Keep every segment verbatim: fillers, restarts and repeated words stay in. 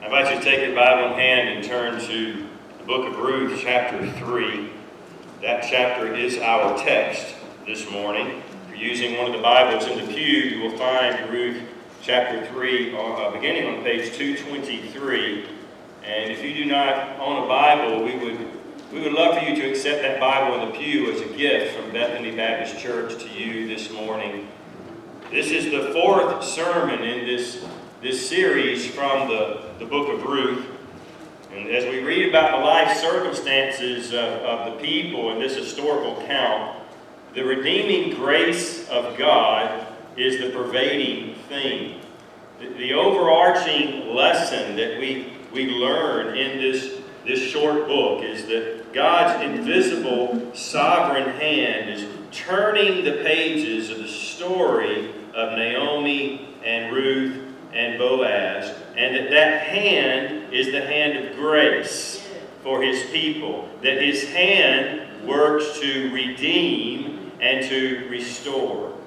I invite you to take your Bible in hand and turn to the book of Ruth, chapter three. That chapter is our text this morning. If you're using one of the Bibles in the pew, you will find Ruth chapter three, uh, beginning on page two twenty-three. And if you do not own a Bible, we would we would love for you to accept that Bible in the pew as a gift from Bethany Baptist Church to you this morning. This is the fourth sermon in this this series from the, the book of Ruth. And as we read about the life circumstances of, of the people in this historical account, the redeeming grace of God is the pervading theme. The, the overarching lesson that we, we learn in this, this short book is that God's invisible sovereign hand is turning the pages of the story of Naomi and Ruth and Boaz, and that that hand is the hand of grace for his people, that his hand works to redeem and to restore.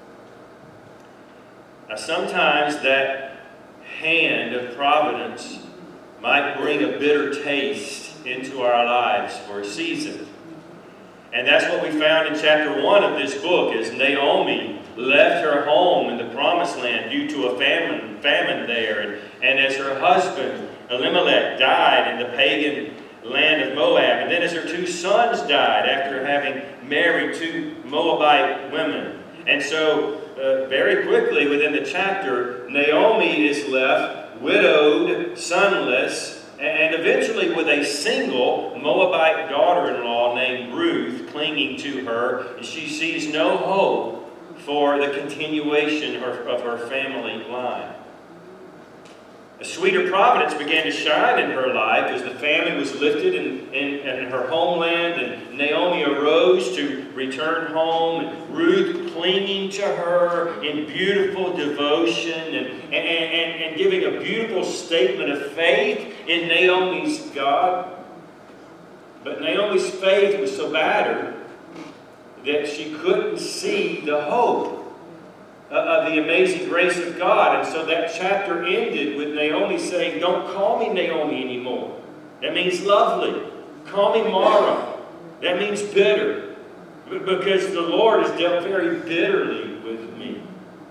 Now, sometimes that hand of providence might bring a bitter taste into our lives for a season. And that's what we found in chapter one of this book, as Naomi left her home in the promised land due to a famine, famine there. And, and as her husband, Elimelech, died in the pagan land of Moab. And then as her two sons died after having married two Moabite women. And so, uh, very quickly within the chapter, Naomi is left widowed, sonless, and eventually with a single Moabite daughter-in-law named Ruth clinging to her. And she sees no hope for the continuation of her family line. A sweeter providence began to shine in her life as the famine was lifted in, in, in her homeland, and Naomi arose to return home, and Ruth clinging to her in beautiful devotion and, and, and, and giving a beautiful statement of faith in Naomi's God. But Naomi's faith was so battered that she couldn't see the hope of the amazing grace of God. And so that chapter ended with Naomi saying, "Don't call me Naomi anymore. That means lovely. Call me Mara. That means bitter. Because the Lord has dealt very bitterly with me.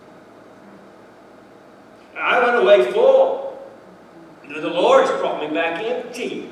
I went away full. The Lord's brought me back empty."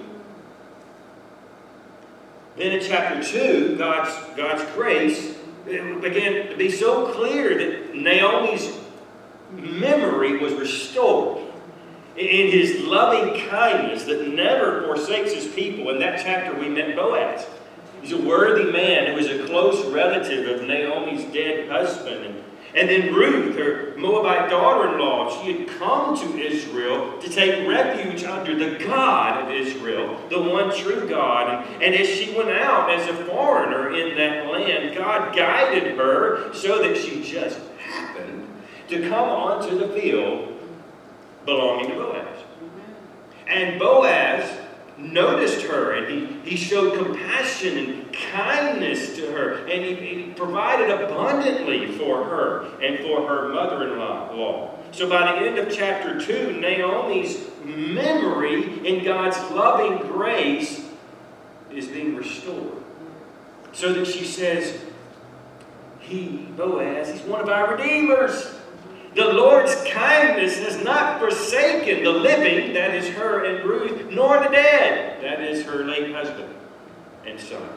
Then in chapter two, God's, God's grace it began to be so clear that Naomi's memory was restored in his loving kindness that never forsakes his people. In that chapter we met Boaz. He's a worthy man who was a close relative of Naomi's dead husband. And, and then Ruth, her Moabite daughter-in-law, she had come to Israel to take refuge under the God of Israel, the one true God. And, and as she went out as a foreigner in that land, God guided her so that she just happened to come onto the field belonging to Boaz. And Boaz noticed her, and he, he showed compassion and kindness to her, and he, he provided abundantly for her and for her mother-in-law. So by the end of chapter two, Naomi's memory in God's loving grace is being restored. So that she says, he, Boaz, he's one of our redeemers. The Lord's kindness has not forsaken the living, that is her and Ruth, nor the dead, that is her late husband and son.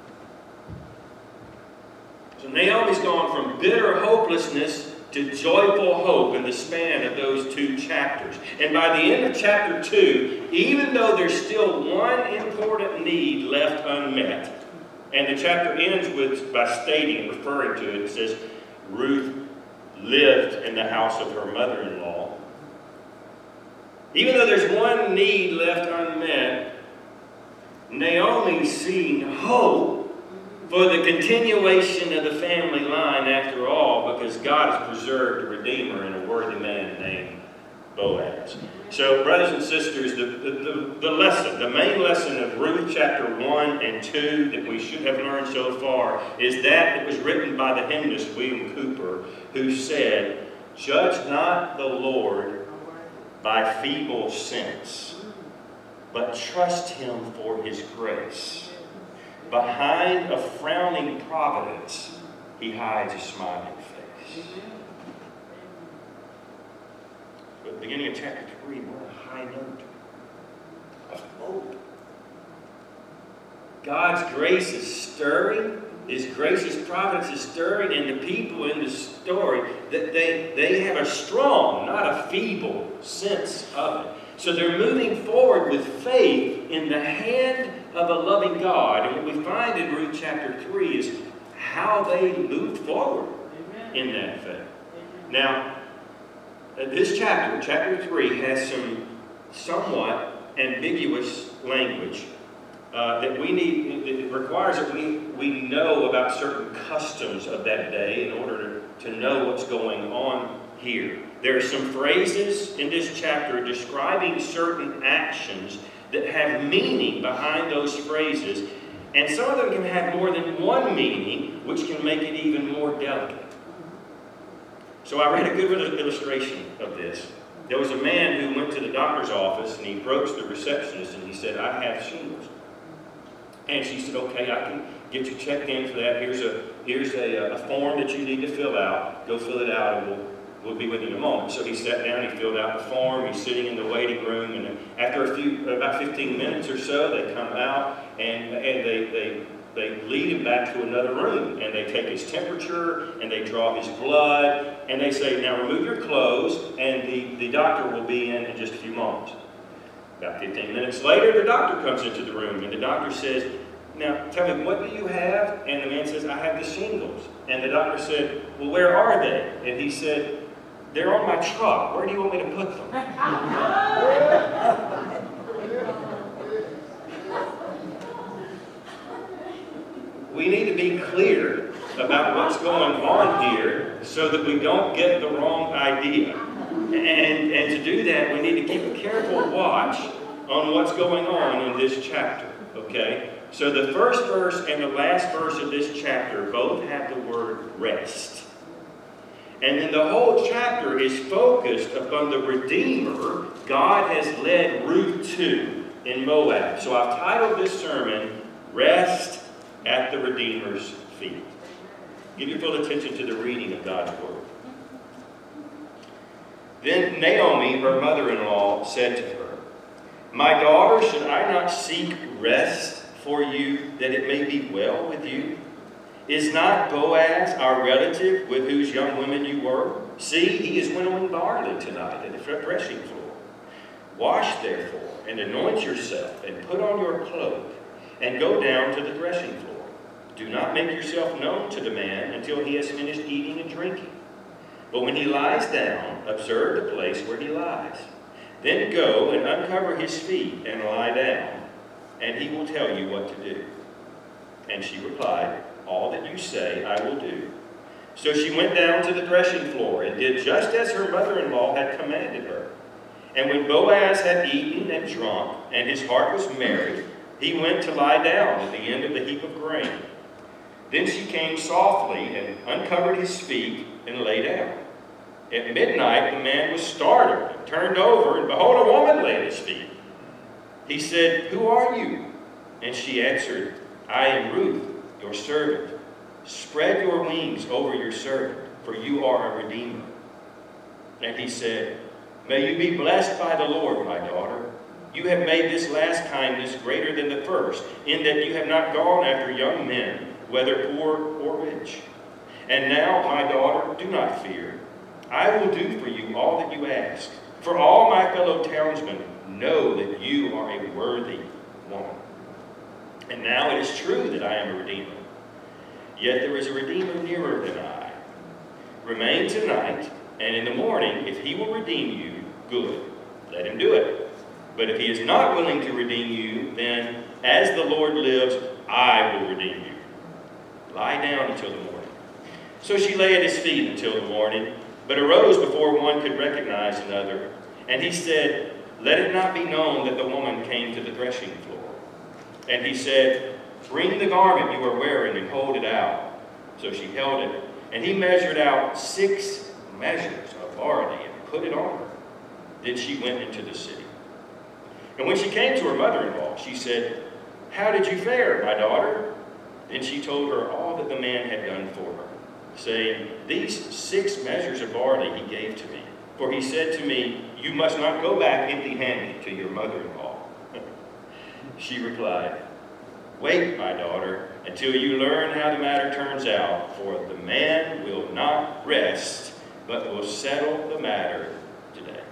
So Naomi's gone from bitter hopelessness to joyful hope in the span of those two chapters. And by the end of chapter two, even though there's still one important need left unmet, and the chapter ends with by stating, referring to it, it says, Ruth lived in the house of her mother-in-law. Even though there's one need left unmet, Naomi's seeing hope for the continuation of the family line after all, because God has preserved a redeemer in a worthy man named Boaz. So, brothers and sisters, the, the, the, the lesson, the main lesson of Ruth chapter one and two that we should have learned so far is that that was written by the hymnist William Cooper, who said, "Judge not the Lord by feeble sense, but trust him for his grace. Behind a frowning providence, he hides a smiling face. But at the beginning of chapter three, we're on a high note of hope. God's grace is stirring. His gracious providence is stirring, and the people in the story, that they, they have a strong, not a feeble sense of it. So they're moving forward with faith in the hand of a loving God. And what we find in Ruth chapter three is how they moved forward in that faith. Now, this chapter, chapter three, has some somewhat ambiguous language uh, that we need. It requires that we, we know about certain customs of that day in order to, to know what's going on here. There are some phrases in this chapter describing certain actions that have meaning behind those phrases, and some of them can have more than one meaning, which can make it even more delicate. So I read a good illustration of this. There was a man who went to the doctor's office, and he approached the receptionist, and he said, "I have shingles." And she said, "Okay, I can get you checked in for that. Here's a here's a, a form that you need to fill out. Go fill it out, and we'll We'll be with you in a moment." So he sat down, he filled out the form, he's sitting in the waiting room, and after a few, about fifteen minutes or so, they come out and, and they, they, they lead him back to another room, and they take his temperature, and they draw his blood, and they say, "Now remove your clothes, and the, the doctor will be in in just a few moments." About fifteen minutes later, the doctor comes into the room, and the doctor says, "Now, tell me, what do you have?" And the man says, "I have the shingles." And the doctor said, "Well, where are they?" And he said, "They're on my truck. Where do you want me to put them?" We need to be clear about what's going on here so that we don't get the wrong idea. And, and to do that, we need to keep a careful watch on what's going on in this chapter. Okay? So the first verse and the last verse of this chapter both have the word rest. And then the whole chapter is focused upon the Redeemer God has led Ruth to in Moab. So I've titled this sermon, "Rest at the Redeemer's Feet." Give your full attention to the reading of God's Word. Then Naomi, her mother-in-law, said to her, "My daughter, should I not seek rest for you, that it may be well with you? Is not Boaz our relative, with whose young women you were? See, he is winnowing barley tonight at the threshing floor. Wash, therefore, and anoint yourself, and put on your cloak, and go down to the threshing floor. Do not make yourself known to the man until he has finished eating and drinking. But when he lies down, observe the place where he lies. Then go and uncover his feet and lie down, and he will tell you what to do." And she replied, "All that you say I will do." So she went down to the threshing floor and did just as her mother-in-law had commanded her. And when Boaz had eaten and drunk, and his heart was merry, he went to lie down at the end of the heap of grain. Then she came softly and uncovered his feet and lay down. At midnight the man was startled and turned over, and behold, a woman lay at his feet. He said, "Who are you?" And she answered, "I am Ruth, your servant. Spread your wings over your servant, for you are a redeemer." And he said, "May you be blessed by the Lord, my daughter. You have made this last kindness greater than the first, in that you have not gone after young men, whether poor or rich. And now, my daughter, do not fear. I will do for you all that you ask. For all my fellow townsmen know that you are a worthy woman. And now it is true that I am a redeemer. Yet there is a redeemer nearer than I. Remain tonight, and in the morning, if he will redeem you, good, let him do it. But if he is not willing to redeem you, then, as the Lord lives, I will redeem you. Lie down until the morning." So she lay at his feet until the morning, but arose before one could recognize another. And he said, "Let it not be known that the woman came to the threshing floor." And he said, "Bring the garment you are wearing and hold it out." So she held it, and he measured out six measures of barley and put it on her. Then she went into the city. And when she came to her mother-in-law, she said, "How did you fare, my daughter?" Then she told her all that the man had done for her, saying, "These six measures of barley he gave to me. For he said to me, 'You must not go back empty-handed to your mother-in-law.'" She replied, "Wait, my daughter, until you learn how the matter turns out, for the man will not rest, but will settle the matter today."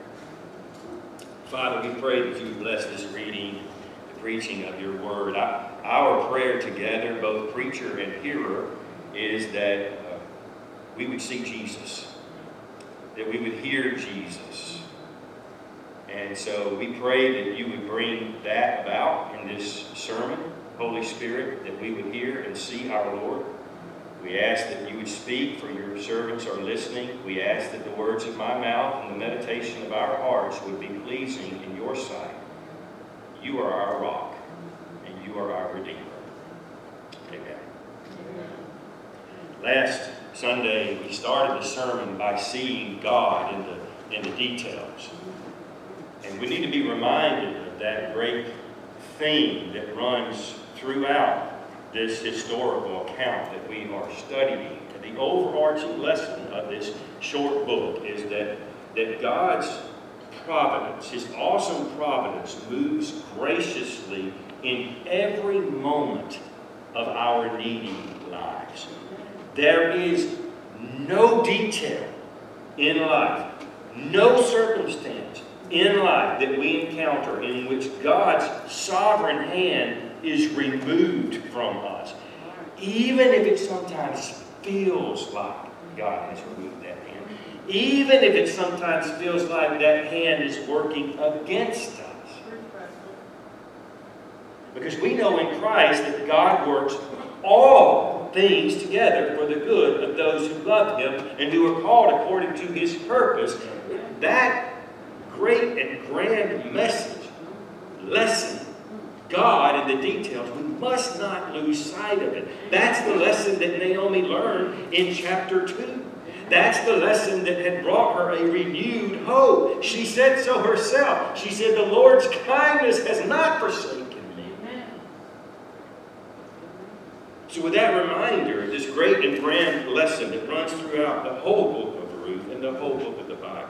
Father, we pray that you bless this reading, the preaching of your word. Our prayer together, both preacher and hearer, is that uh, we would see Jesus, that we would hear Jesus. And so we pray that you would bring that about in this sermon, Holy Spirit, that we would hear and see our Lord. We ask that you would speak, for your servants are listening. We ask that the words of my mouth and the meditation of our hearts would be pleasing in your sight. You are our rock, and you are our Redeemer. Amen. Amen. Last Sunday, we started the sermon by seeing God in the, in the details. And we need to be reminded of that great theme that runs throughout this historical account that we are studying. And the overarching lesson of this short book is that, that God's providence, his awesome providence, moves graciously in every moment of our needy lives. There is no detail in life, no circumstance in life that we encounter in which God's sovereign hand is removed from us. Even if it sometimes feels like God has removed that hand. Even if it sometimes feels like that hand is working against us. Because we know in Christ that God works all things together for the good of those who love him and who are called according to his purpose. That great and grand message, lesson, God in the details, we must not lose sight of it. That's the lesson that Naomi learned in chapter two. That's the lesson that had brought her a renewed hope. She said so herself. She said, "The Lord's kindness has not forsaken me." So with that reminder, this great and grand lesson that runs throughout the whole book of Ruth and the whole book of the Bible.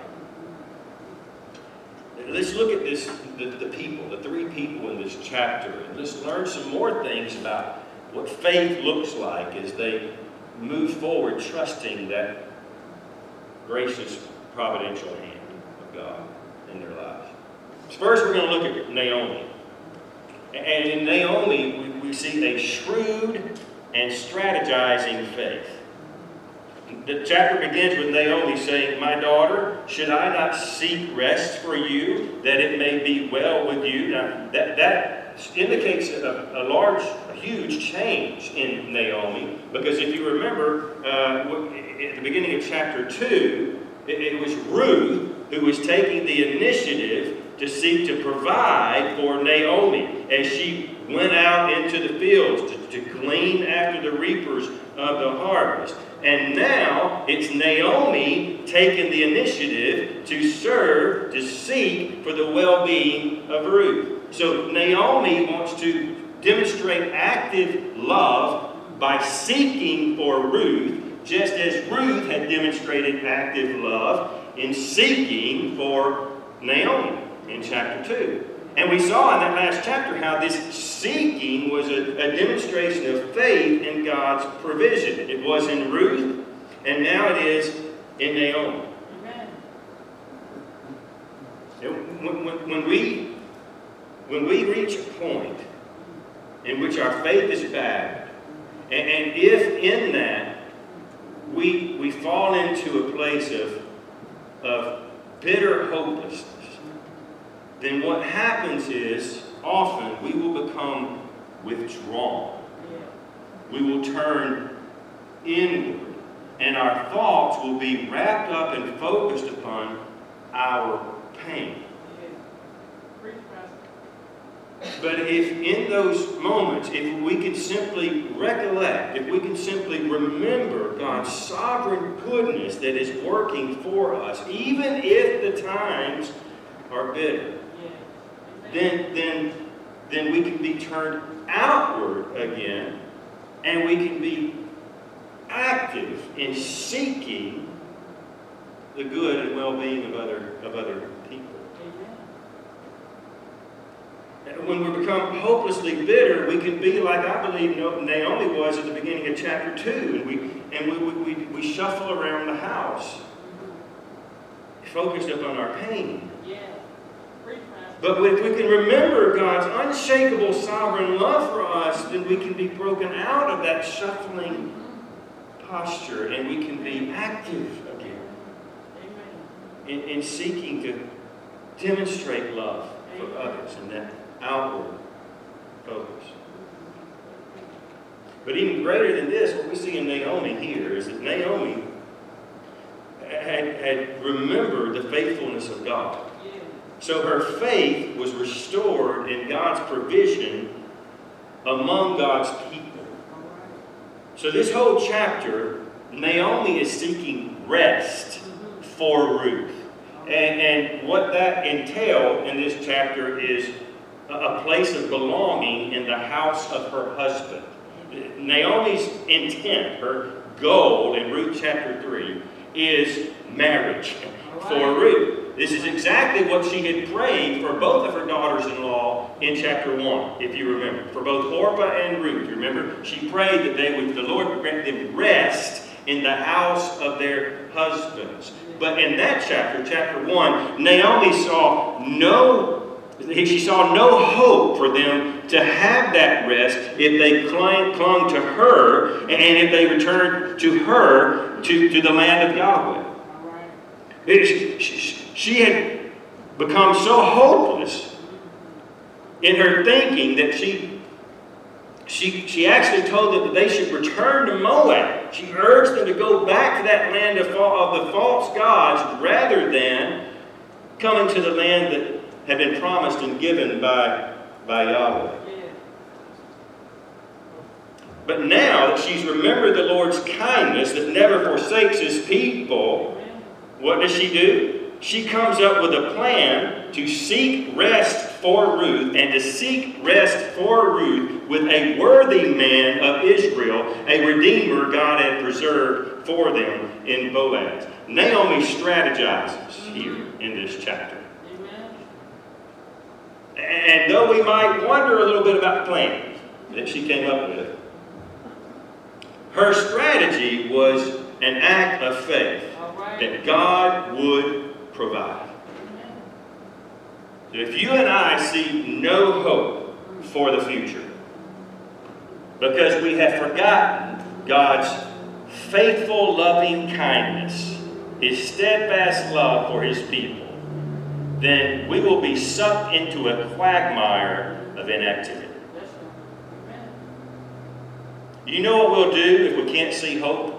Let's look at this, the, the people, the three people in this chapter, and let's learn some more things about what faith looks like as they move forward, trusting that gracious, providential hand of God in their lives. First, we're going to look at Naomi. And in Naomi, we, we see a shrewd and strategizing faith. The chapter begins with Naomi saying, "My daughter, should I not seek rest for you, that it may be well with you?" Now, that, that indicates a, a large, a huge change in Naomi, because if you remember, uh, at the beginning of chapter two, it, it was Ruth who was taking the initiative to seek to provide for Naomi as she went out into the fields to, to glean after the reapers of the harvest. And now it's Naomi taking the initiative to serve, to seek for the well-being of Ruth. So Naomi wants to demonstrate active love by seeking for Ruth, just as Ruth had demonstrated active love in seeking for Naomi in chapter two. And we saw in that last chapter how this seeking was a, a demonstration of faith in God's provision. It was in Ruth, and now it is in Naomi. Amen. When, when, when, we, when we reach a point in which our faith is battered, and, and if in that we, we fall into a place of, of bitter hopelessness, then what happens is, often we will become withdrawn. We will turn inward, and our thoughts will be wrapped up and focused upon our pain. But if in those moments, if we can simply recollect, if we can simply remember God's sovereign goodness that is working for us, even if the times are bitter, then, then, then we can be turned outward again, and we can be active in seeking the good and well-being of other, of other people. When we become hopelessly bitter, we can be like I believe Naomi was at the beginning of chapter two, and we and we, we, we shuffle around the house, focused upon our pain. But if we can remember God's unshakable sovereign love for us, then we can be broken out of that shuffling posture, and we can be active again in, in seeking to demonstrate love for others and that outward focus. But even greater than this, what we see in Naomi here is that Naomi had, had remembered the faithfulness of God. So her faith was restored in God's provision among God's people. So this whole chapter, Naomi is seeking rest for Ruth. And, and what that entailed in this chapter is a place of belonging in the house of her husband. Naomi's intent, her goal in Ruth chapter three, is marriage for Ruth. This is exactly what she had prayed for both of her daughters-in-law in chapter one, if you remember. For both Orpah and Ruth, remember? She prayed that they would, the Lord would grant them rest in the house of their husbands. But in that chapter, chapter one, Naomi saw no She saw no hope for them to have that rest if they clung, clung to her and if they returned to her to, to the land of Yahweh. It, she, she had become so hopeless in her thinking that she, she, she actually told them that they should return to Moab. She urged them to go back to that land of, of the false gods rather than coming to the land that had been promised and given by, by Yahweh. But now that she's remembered the Lord's kindness that never forsakes His people, what does she do? She comes up with a plan to seek rest for Ruth and to seek rest for Ruth with a worthy man of Israel, a redeemer God had preserved for them in Boaz. Naomi strategizes here in this chapter. And though we might wonder a little bit about the plan that she came up with, her strategy was an act of faith that God would provide. So if you and I see no hope for the future because we have forgotten God's faithful, loving kindness, His steadfast love for His people, then we will be sucked into a quagmire of inactivity. You know what we'll do if we can't see hope?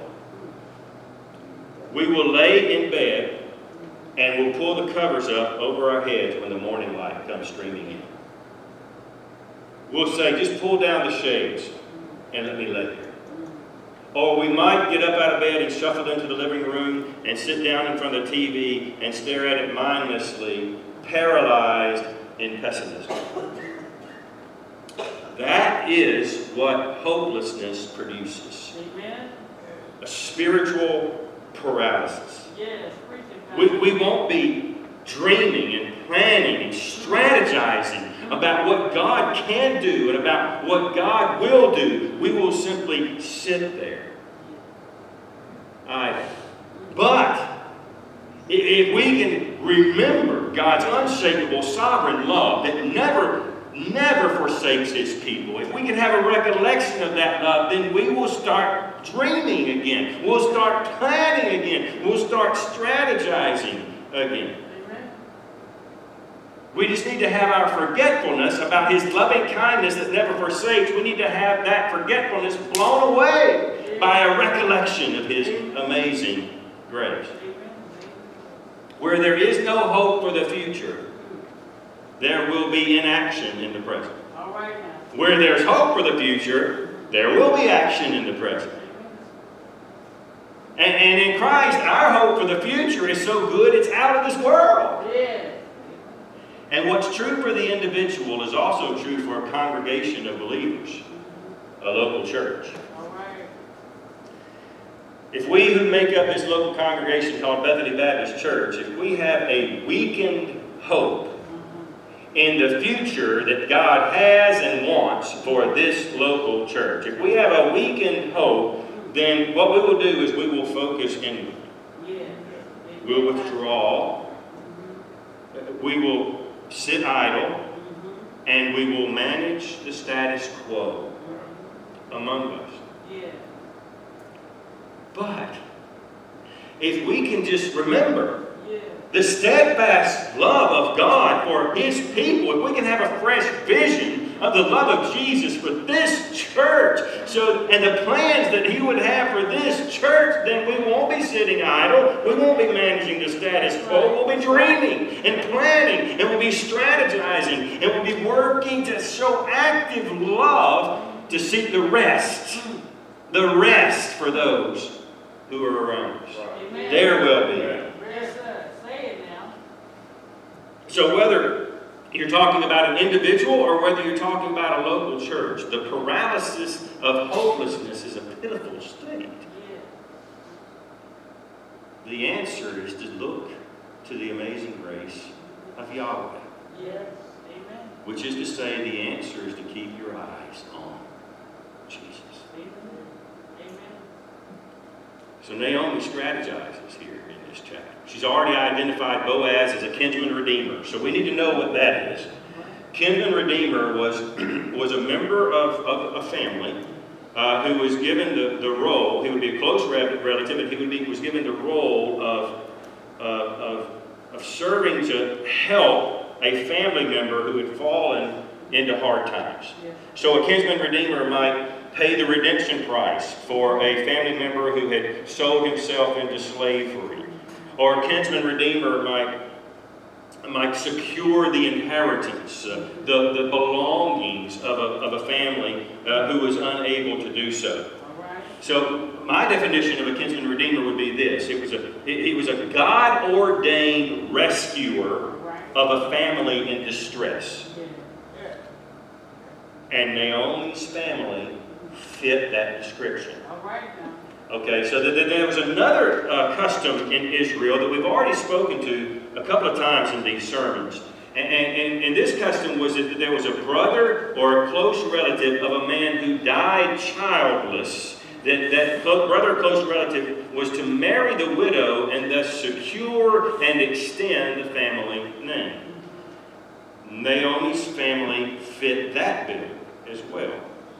We will lay in bed and we'll pull the covers up over our heads when the morning light comes streaming in. We'll say, just pull down the shades and let me lay here. Or we might get up out of bed and shuffle into the living room and sit down in front of the T V and stare at it mindlessly, paralyzed in pessimism. That is what hopelessness produces. Amen. A spiritual paralysis. Yes. We, we won't be dreaming and planning and strategizing about what God can do and about what God will do. We will simply sit there idle. But if we can remember God's unshakable sovereign love that never, never forsakes His people, if we can have a recollection of that love, then we will start dreaming again. We'll start planning again. We'll start strategizing again. We just need to have our forgetfulness about His loving kindness that never forsakes. We need to have that forgetfulness blown away by a recollection of His amazing grace. Where there is no hope for the future, there will be inaction in the present. Where there's hope for the future, there will be action in the present. And, and in Christ, our hope for the future is so good it's out of this world. And what's true for the individual is also true for a congregation of believers, a local church. All right. If we who make up this local congregation called Bethany Baptist Church, if we have a weakened hope in the future that God has and wants for this local church, if we have a weakened hope, then what we will do is we will focus inward. Yeah. We'll withdraw. We will sit idle. And we will manage the status quo among us. Yeah. But if we can just remember Yeah. the steadfast love of God for His people, if we can have a fresh vision of the love of Jesus for this church, so and the plans that He would have for this church, then we won't be sitting idle. We won't be managing the status quo. We'll be dreaming and planning, and we'll be strategizing, and we'll be working to show active love to seek the rest, the rest for those who are around us. Amen. There will be. Yes, sir. Say it now. So whether you're talking about an individual or whether you're talking about a local church, the paralysis of hopelessness is a pitiful state. Yeah. The answer is to look to the amazing grace of Yahweh, Yes. Amen. which is to say the answer is to keep your eyes on Jesus. Amen. Amen. So Naomi strategizes here in this chapter. She's already identified Boaz as a kinsman redeemer. So we need to know what that is. Kinsman redeemer was, was a member of, of a family uh, who was given the, the role, he would be a close relative, and he would be, was given the role of, uh, of, of serving to help a family member who had fallen into hard times. Yeah. So a kinsman redeemer might pay the redemption price for a family member who had sold himself into slavery. Or a kinsman redeemer might, might secure the inheritance, uh, the, the belongings of a, of a family uh, who was unable to do so. All right. So my definition of a kinsman redeemer would be this. It was a, he was a God-ordained rescuer of a family in distress. Yeah. Yeah. And Naomi's family fit that description. All right now. Okay, so that there was another uh, custom in Israel that we've already spoken to a couple of times in these sermons. And, and, and this custom was that there was a brother or a close relative of a man who died childless. That, that brother or close relative was to marry the widow and thus secure and extend the family name. Naomi's family fit that bill as well.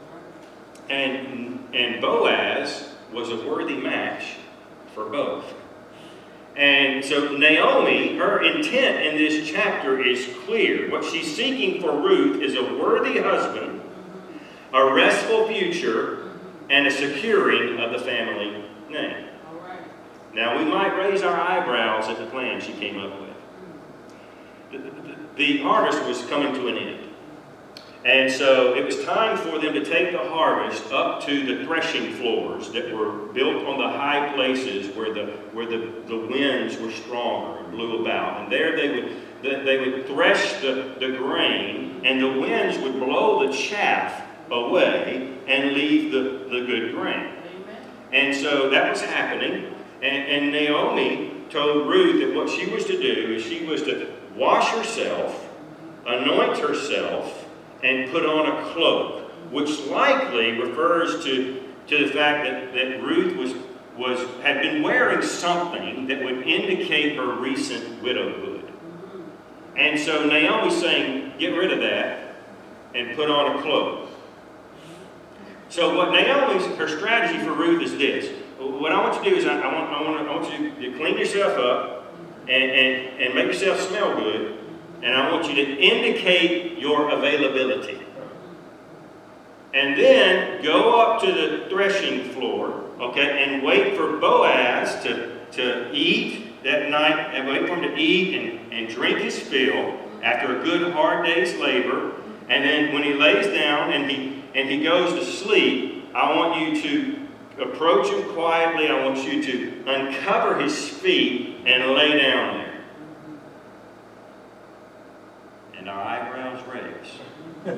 And, and Boaz was a worthy match for both. And so Naomi, her intent in this chapter is clear. What she's seeking for Ruth is a worthy husband, a restful future, and a securing of the family name. All right. Now we might raise our eyebrows at the plan she came up with. The, the, the harvest was coming to an end. And so it was time for them to take the harvest up to the threshing floors that were built on the high places where the where the, the winds were stronger and blew about. And there they would they would thresh the, the grain, and the winds would blow the chaff away and leave the, the good grain. Amen. And so that was happening. And, and Naomi told Ruth that what she was to do is she was to wash herself, anoint herself, and put on a cloak, which likely refers to, to the fact that, that Ruth was, was, had been wearing something that would indicate her recent widowhood. And so Naomi's saying, get rid of that and put on a cloak. So what Naomi's, her strategy for Ruth is this. What I want you to do is I, I, want, I, want, I want you to clean yourself up and, and, and make yourself smell good. And I want you to indicate your availability. And then go up to the threshing floor, okay, and wait for Boaz to, to eat that night, and wait for him to eat and, and drink his fill after a good hard day's labor. And then when he lays down and he, and he goes to sleep, I want you to approach him quietly. I want you to uncover his feet and lay down there. and our eyebrows raise.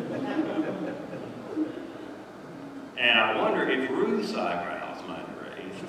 And I wonder if Ruth's eyebrows might have raised.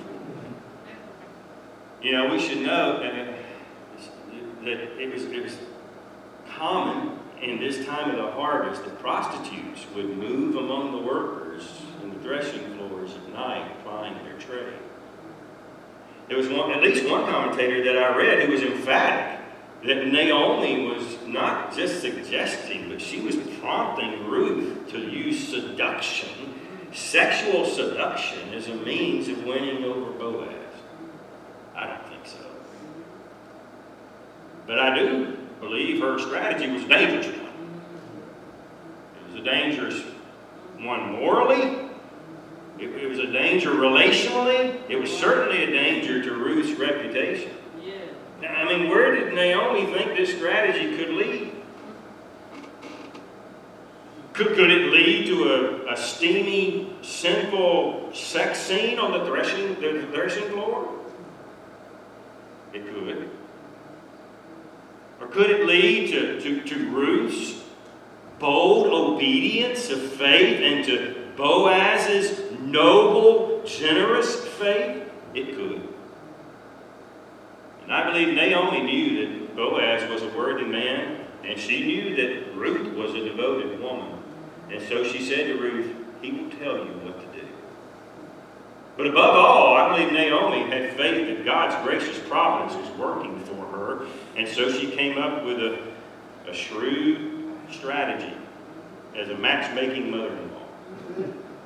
You know, we should know that it was, it was common in this time of the harvest that prostitutes would move among the workers in the threshing floors at night, plying their trade. There was one, at least one commentator that I read who was emphatic that Naomi was not just suggesting, but she was prompting Ruth to use seduction, sexual seduction, as a means of winning over Boaz. I don't think so. But I do believe her strategy was a dangerous one. It was a dangerous one morally. It, it was a danger relationally. It was certainly a danger to Ruth's reputation. Yeah. I mean, where did Naomi think this strategy could lead? Could, could it lead to a, a steamy, sinful sex scene on the threshing, the threshing floor? It could. Or could it lead to, to, to Ruth's bold obedience of faith and to Boaz's noble, generous faith? It could. And I believe Naomi knew that Boaz was a worthy man, and she knew that Ruth was a devoted woman. And so she said to Ruth, he will tell you what to do. But above all, I believe Naomi had faith that God's gracious providence was working for her. And so she came up with a, a shrewd strategy as a matchmaking mother-in-law.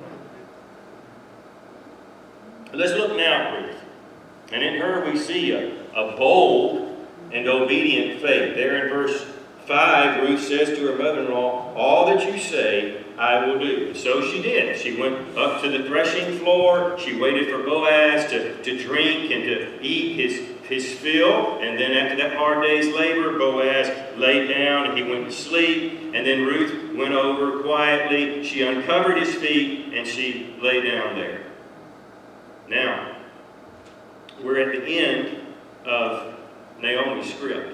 Let's look now at Ruth. And in her we see a, a bold and obedient faith. There in verse five, Ruth says to her mother-in-law, all that you say, I will do. So she did. She went up to the threshing floor. She waited for Boaz to, to drink and to eat his, his fill. And then after that hard day's labor, Boaz laid down and he went to sleep. And then Ruth went over quietly. She uncovered his feet and she lay down there. Now, we're at the end of Naomi's script.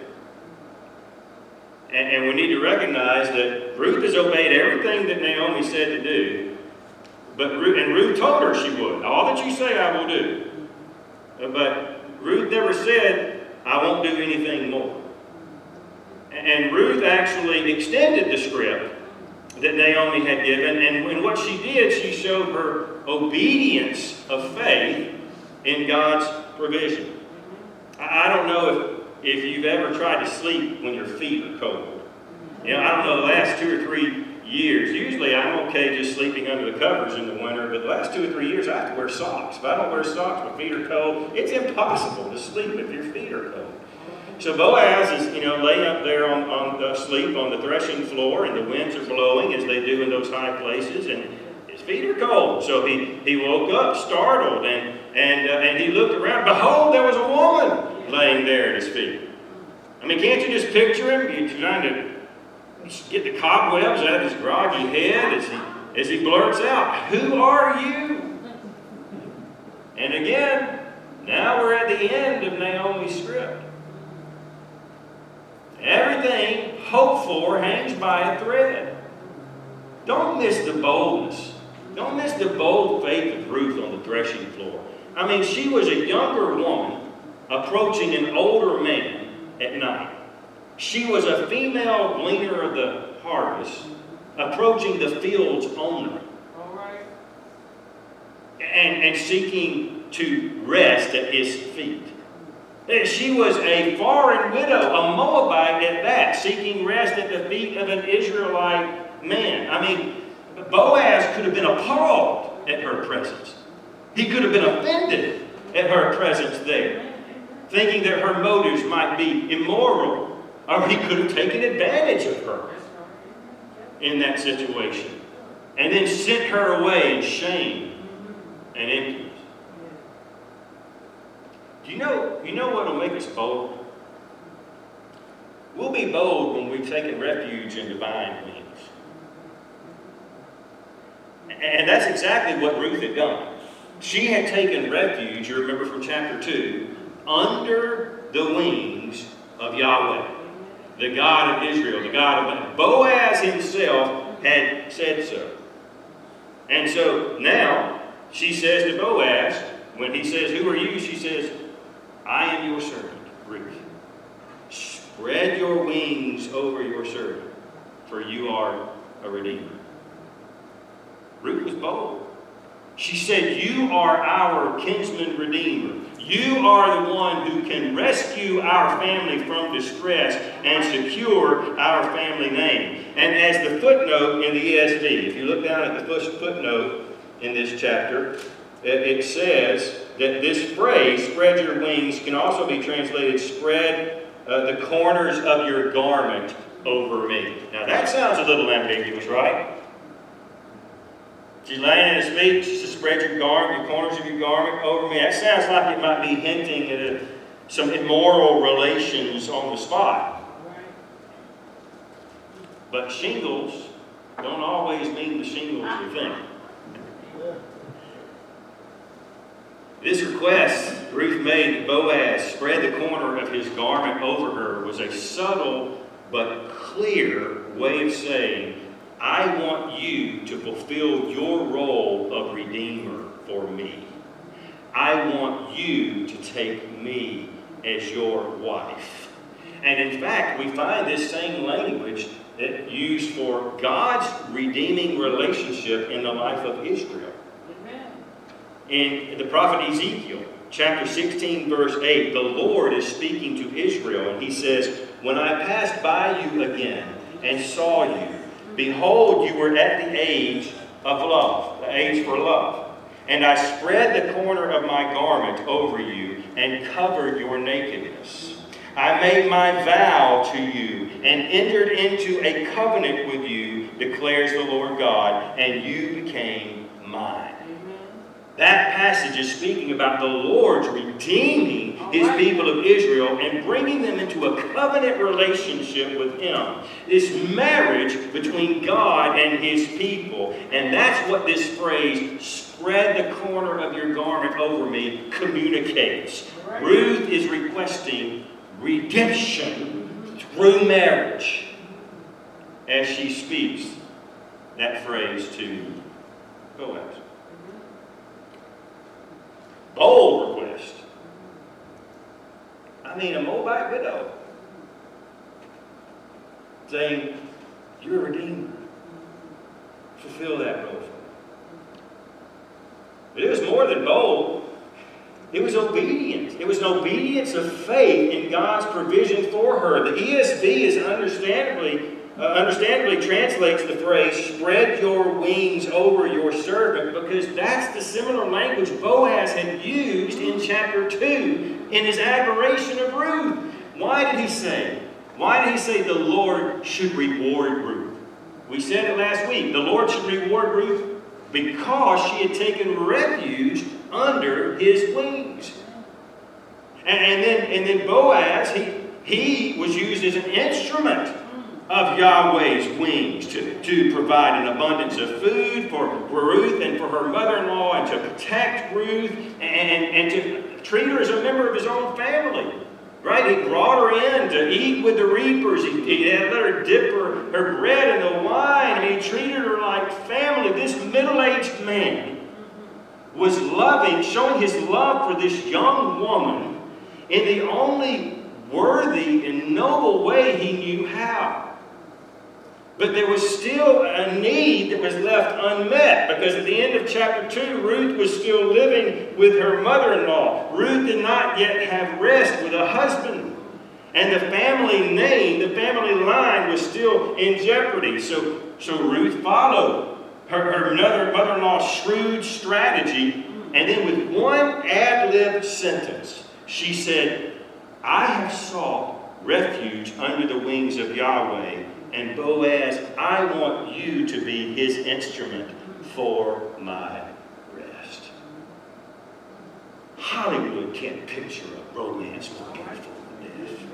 And, and we need to recognize that Ruth has obeyed everything that Naomi said to do. But Ruth, and Ruth told her she would. All that you say, I will do. But Ruth never said, I won't do anything more. And Ruth actually extended the script that Naomi had given. And when what she did, she showed her obedience of faith in God's provision. I don't know if, if you've ever tried to sleep when your feet are cold. You know, I don't know, the last two or three years, usually I'm okay just sleeping under the covers in the winter, but the last two or three years I have to wear socks. If I don't wear socks, my feet are cold. It's impossible to sleep if your feet are cold. So Boaz is, you know, laying up there on, on uh, sleep on the threshing floor, and the winds are blowing as they do in those high places, and his feet are cold. So he, he woke up startled, and, and, uh, and he looked around. Behold, there was a woman laying there at his feet. I mean, can't you just picture him? You're trying to get the cobwebs out of his groggy head as he, as he blurts out, who are you? And again, now we're at the end of Naomi's script. Everything hoped for hangs by a thread. Don't miss the boldness. Don't miss the bold faith of Ruth on the threshing floor. I mean, she was a younger woman approaching an older man at night. She was a female gleaner of the harvest approaching the field's owner. All right. And, and seeking to rest at his feet. She was a foreign widow, a Moabite at that, seeking rest at the feet of an Israelite man. I mean, Boaz could have been appalled at her presence. He could have been offended at her presence there, thinking that her motives might be immoral, or he could have taken advantage of her in that situation, and then sent her away in shame and emptiness. Do you know, you know what will make us bold? We'll be bold when we've taken refuge in divine wings. And that's exactly what Ruth had done. She had taken refuge, you remember from chapter two, under the wings of Yahweh. the God of Israel, the God of Boaz himself had said so. And so now she says to Boaz, when he says, "Who are you?" she says, "I am your servant, Ruth. Spread your wings over your servant, for you are a redeemer." Ruth was bold. She said, "You are our kinsman redeemer. You are the one who can rescue our family from distress and secure our family name." And as the footnote in the E S V, if you look down at the first footnote in this chapter, it says that this phrase, "spread your wings," can also be translated, "spread uh, the corners of your garment over me." Now that sounds a little ambiguous, right? She's laying at his feet. She says, "Spread your garment, your corners of your garment over me." That sounds like it might be hinting at a, some immoral relations on the spot. But shingles don't always mean the shingles you think. This request Ruth made that Boaz spread the corner of his garment over her was a subtle but clear way of saying, "I want you to fulfill your role of redeemer for me. I want you to take me as your wife." And in fact, we find this same language that used for God's redeeming relationship in the life of Israel. In the prophet Ezekiel, chapter sixteen, verse eight, the Lord is speaking to Israel, and he says, "When I passed by you again and saw you, behold, you were at the age of love," the age for love. "And I spread the corner of my garment over you and covered your nakedness. I made my vow to you and entered into a covenant with you, declares the Lord God, and you became mine." That passage is speaking about the Lord's redeeming his people of Israel and bringing them into a covenant relationship with him. This marriage between God and his people. And that's what this phrase, "spread the corner of your garment over me," communicates. Ruth is requesting redemption through marriage as she speaks that phrase to Boaz. Bold request. I mean, a Moabite widow saying, "You're a redeemer. Fulfill that role for me." But it was more than bold. It was obedience. It was an obedience of faith in God's provision for her. The E S V is understandably Uh, understandably translates the phrase, "spread your wings over your servant," because that's the similar language Boaz had used in chapter two in his admiration of Ruth. Why did he say? Why did he say the Lord should reward Ruth? We said it last week. The Lord should reward Ruth because she had taken refuge under his wings. And, and, then, and then Boaz, he, he was used as an instrument of Yahweh's wings to, to provide an abundance of food for Ruth and for her mother-in-law, and to protect Ruth and, and to treat her as a member of his own family. Right? He brought her in to eat with the reapers. He, he had let her dip her, her bread in the wine. I mean, he treated her like family. This middle-aged man was loving, showing his love for this young woman in the only worthy and noble way he knew how. But there was still a need that was left unmet, because at the end of chapter two, Ruth was still living with her mother-in-law. Ruth did not yet have rest with a husband. And the family name, the family line was still in jeopardy. So, so Ruth followed her, her mother-in-law's shrewd strategy. And then with one ad-lib sentence, she said, "I have sought refuge under the wings of Yahweh. And Boaz, I want you to be his instrument for my rest." Hollywood can't picture a romance more beautiful than this.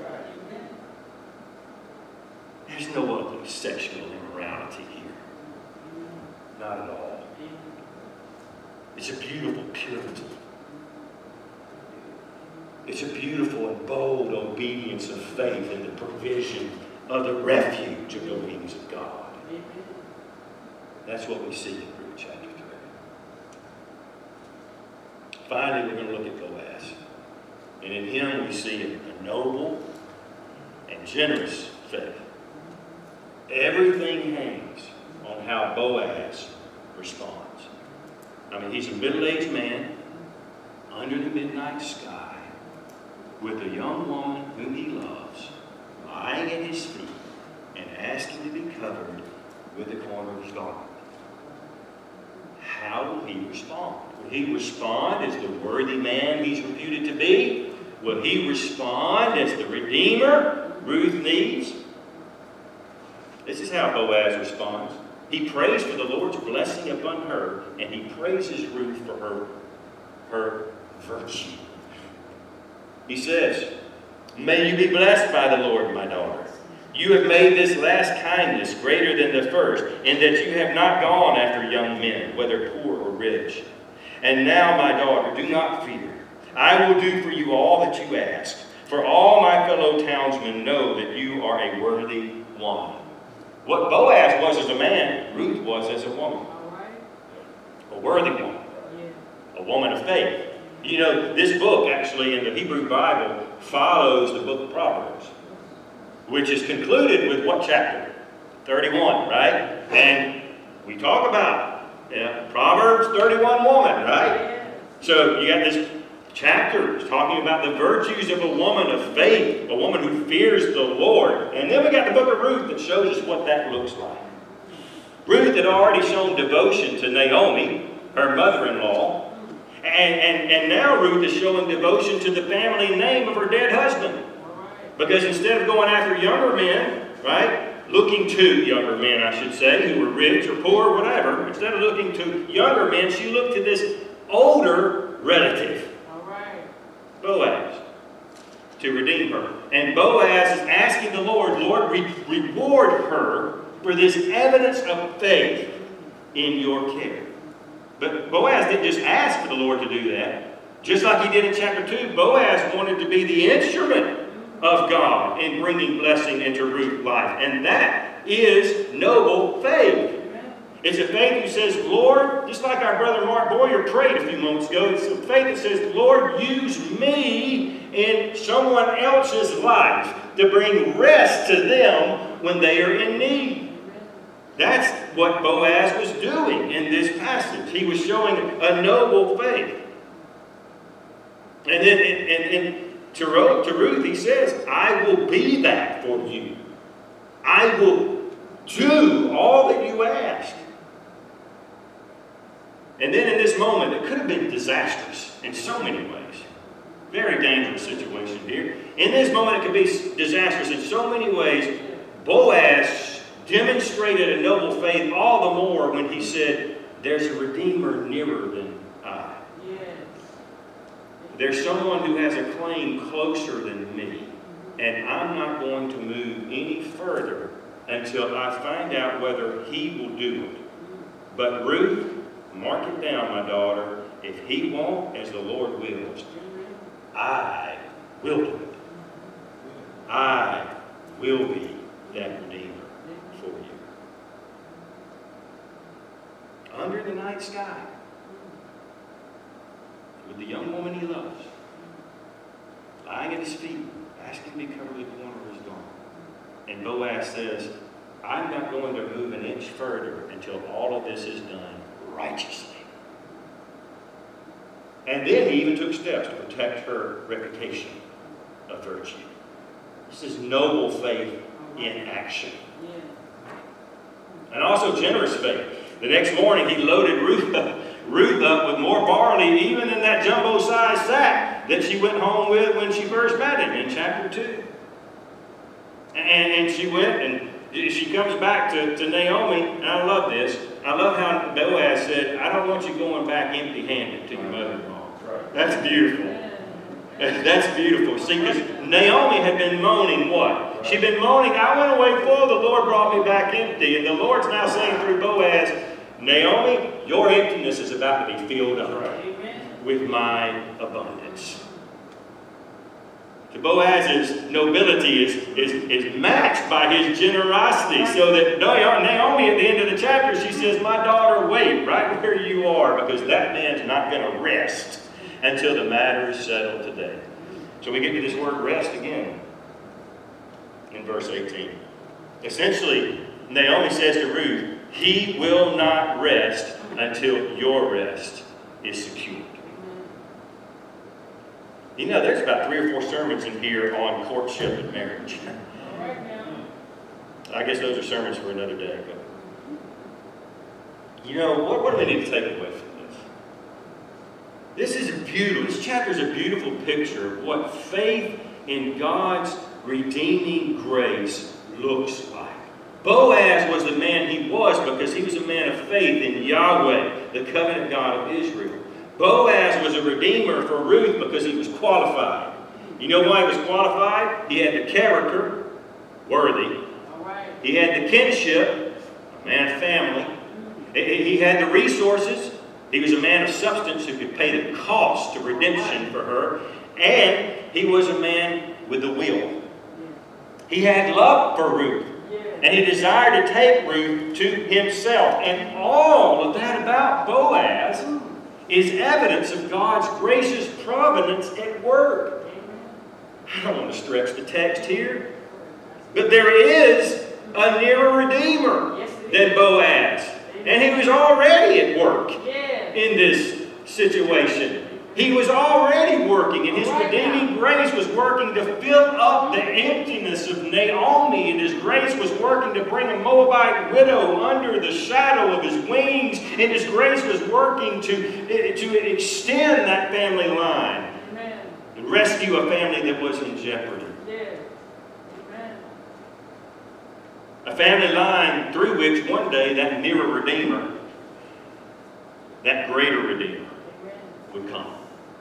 There's no ugly sexual immorality here. Not at all. It's a beautiful purity. It's a beautiful and bold obedience of faith in the provision of the refuge of the wings of God. Amen. That's what we see in Ruth chapter three. Finally, we're going to look at Boaz. And in him we see a noble and generous faith. Everything hangs on how Boaz responds. I mean, he's a middle-aged man under the midnight sky with a young woman whom he loves lying at his feet and asking to be covered with the corner of his garment. How will he respond? Will he respond as the worthy man he's reputed to be? Will he respond as the redeemer Ruth needs? This is how Boaz responds. He prays for the Lord's blessing upon her, and he praises Ruth for her, her virtue. He says, "May you be blessed by the Lord, my daughter. You have made this last kindness greater than the first, in that you have not gone after young men, whether poor or rich. And now, my daughter, do not fear. I will do for you all that you ask. For all my fellow townsmen know that you are a worthy woman." What Boaz was as a man, Ruth was as a woman. All right. A worthy woman. Yeah. A woman of faith. You know, this book actually in the Hebrew Bible follows the book of Proverbs, which is concluded with what chapter? thirty-one, right? And we talk about yeah, Proverbs thirty-one woman, right? Yeah. So you got this chapter talking about the virtues of a woman of faith, a woman who fears the Lord. And then we got the book of Ruth that shows us what that looks like. Ruth had already shown devotion to Naomi, her mother-in-law, and, and, and now Ruth is showing devotion to the family name of her dead husband. All right. Because instead of going after younger men, right, looking to younger men, I should say, who were rich or poor or whatever, instead of looking to younger men, she looked to this older relative, Boaz, to redeem her. And Boaz is asking the Lord, Lord, re reward her for this evidence of faith in your care. But Boaz didn't just ask for the Lord to do that. Just like he did in chapter two, Boaz wanted to be the instrument of God in bringing blessing into Ruth's life. And that is noble faith. It's a faith who says, Lord, just like our brother Mark Boyer prayed a few moments ago, it's a faith that says, Lord, use me in someone else's life to bring rest to them when they are in need. That's what Boaz was doing in this passage. He was showing a noble faith. And then and, and, and to, to Ruth, he says, I will be that for you. I will do all that you ask. And then in this moment, it could have been disastrous in so many ways. Very dangerous situation here. In this moment, it could be disastrous in so many ways. Boaz demonstrated a noble faith all the more when he said, there's a Redeemer nearer than I. Yes. There's someone who has a claim closer than me. And I'm not going to move any further until I find out whether he will do it. But Ruth, mark it down, my daughter. If he won't, as the Lord wills, I will do it. I will be that Redeemer for you. Under the night sky, with the young woman he loves, lying at his feet, asking to be covered with the corner of his garment. And Boaz says, I'm not going to move an inch further until all of this is done righteously. And then he even took steps to protect her reputation of virtue. This is noble faith in action. And also generous faith. The next morning he loaded Ruth up, Ruth up with more barley, even in that jumbo-sized sack that she went home with when she first met him in chapter two. And, and she went and she comes back to, to Naomi, and I love this. I love how Boaz said, I don't want you going back empty-handed to your mother-in-law. That's beautiful. That's beautiful. See, because Naomi had been moaning what? She'd been moaning, I went away full, the Lord brought me back empty. And the Lord's now saying through Boaz, Naomi, your emptiness is about to be filled up with my abundance. Boaz's nobility is, is, is matched by his generosity, so that Naomi, at the end of the chapter, she says, my daughter, wait right where you are, because that man's not going to rest until the matter is settled today. So we get to this word rest again in verse eighteen. Essentially, Naomi says to Ruth, he will not rest until your rest is secured. You know, there's about three or four sermons in here on courtship and marriage. I guess those are sermons for another day. But you know, what, what do we need to take away from this? This is a beautiful, this chapter is a beautiful picture of what faith in God's redeeming grace looks like. Boaz was the man he was because he was a man of faith in Yahweh, the covenant God of Israel. Boaz was a redeemer for Ruth because he was qualified. You know why he was qualified? He had the character, worthy. He had the kinship, a man of family. He had the resources. He was a man of substance who could pay the cost of redemption for her. And he was a man with the will. He had love for Ruth. And he desired to take Ruth to himself. And all of that about Boaz is evidence of God's gracious providence at work. I don't want to stretch the text here, but there is a nearer redeemer than Boaz. And he was already at work in this situation. He was already working, and his redeeming grace was working to fill up the emptiness of Naomi, and his grace was working to bring a Moabite widow under the shadow of his wings, and his grace was working to, to extend that family line and rescue a family that was in jeopardy. A family line through which one day that nearer Redeemer, that greater Redeemer, would come.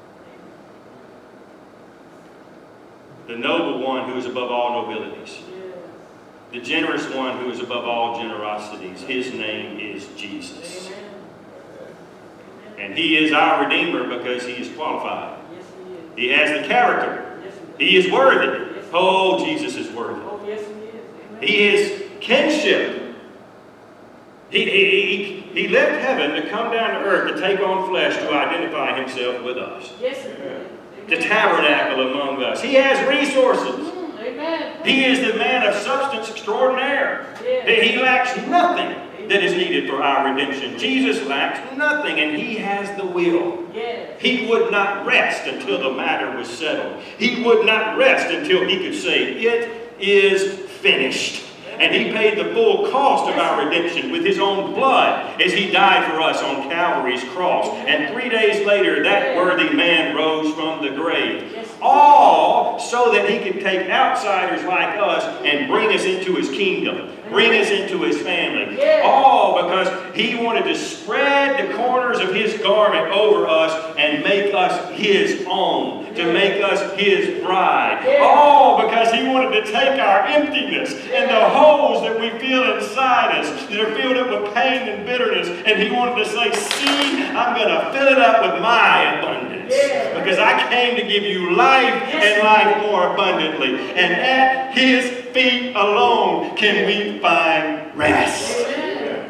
The noble one who is above all nobilities. The generous one who is above all generosities. His name is Jesus. And he is our Redeemer because he is qualified. He has the character. He is worthy. Oh, Jesus is worthy. He is kinship. He, he, he, he left heaven to come down to earth to take on flesh to identify himself with us. To tabernacle among us. He has resources. Amen. He is the man of substance extraordinaire. Yes. He lacks nothing that is needed for our redemption. Jesus lacks nothing, and he has the will. Yes. He would not rest until the matter was settled. He would not rest until he could say, it is finished. And he paid the full cost of our redemption with his own blood as he died for us on Calvary's cross. And three days later, that worthy man rose from the grave. All so that he could take outsiders like us and bring us into his kingdom. Bring us into his family. All because he wanted to spread the corners of his garment over us and make us his own. To make us his bride. All because he wanted to take our emptiness and the holes that we feel inside us that are filled up with pain and bitterness. And he wanted to say, see, I'm going to fill it up with my abundance. Because I came to give you life and life more abundantly. And at his feet alone can we find rest. Amen.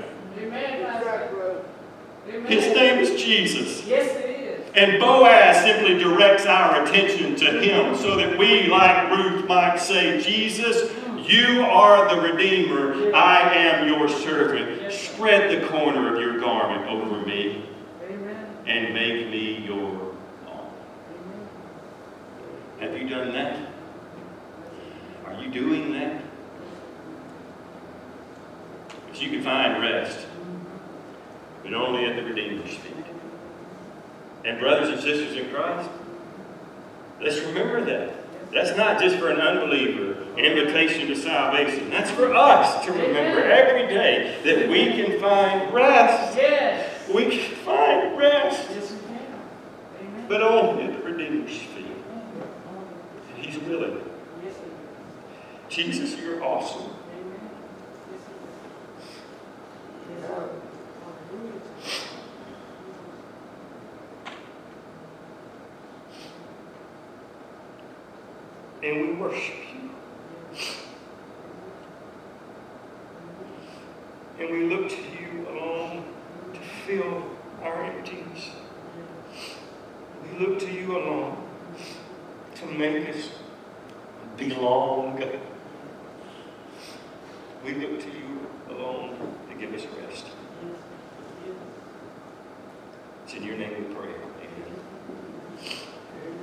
His name is Jesus. Yes, it is. And Boaz simply directs our attention to him so that we, like Ruth, might say, Jesus, you are the Redeemer. I am your servant. Spread the corner of your garment over me and make me your own. Have you done that? Are you doing that? Because you can find rest, but only at the Redeemer's feet. And brothers and sisters in Christ, let's remember that. That's not just for an unbeliever, an invitation to salvation. That's for us to remember every day that we can find rest. Yes. We can find rest. Yes, we can. Amen. But only at the Redeemer's feet. And he's willing. Yes, Jesus, you're awesome. Amen. Yes, and we worship you. And we look to you alone to fill our emptiness. We look to you alone to make us belong. We look to you alone to give us rest. It's in your name we pray. Amen.